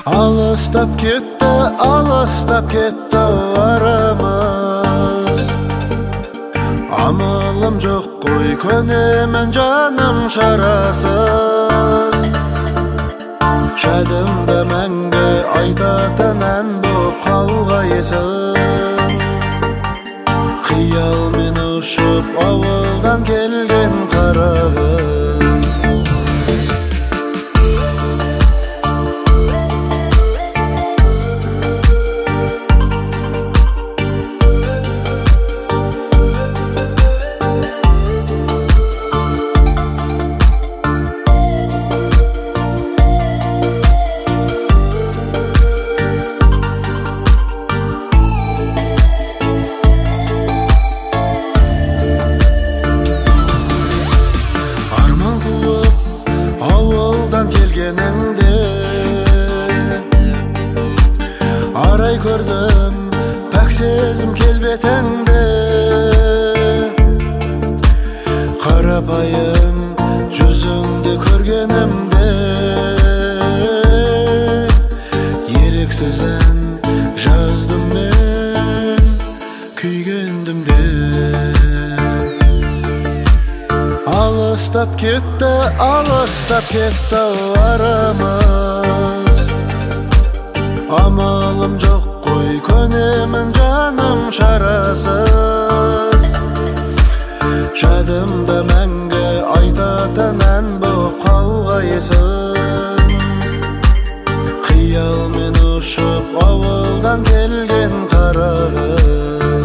Alыстап кетті арамыз. Амалым жоқ қой, көнемін жаным шарасыз. Жадымда мәңгі айтатын ән боп қалғайсың. Қиялмен ұшып ауылдан келген қарағым. Келгеніңде арай көрдім пәк сезім келбетіңде. Қарапайым жүзіңді көргенімде ерексіз ән жаздым мен күйгендім де. Алыстап кетті арамыз. Амалым жоқ қой, көнемін жаным шарасыз. Жадымда мәңгі айтатын ән боп қалғайсың. Қиялмен ұшып ауылдан келген қарағыз.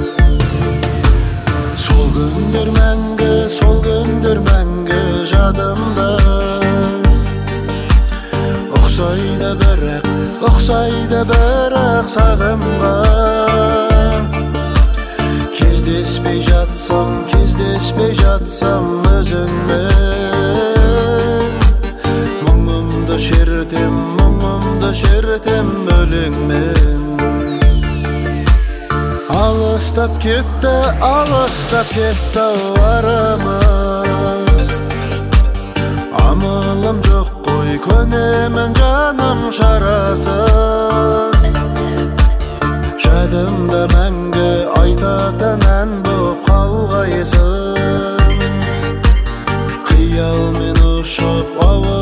Сол күндер мәңгі жадымда. Ұқсайды бірақ сағымға. Кездеспей жатсам өзіңмен. Мұңымды шертем өлеңмен. Алыстап кетті арамыз. Амалым жоқ қой, көнемін жаным шарасыз. Жадымда мәңгі айтатын ән боп қалғайсың. Қиялмен ұшып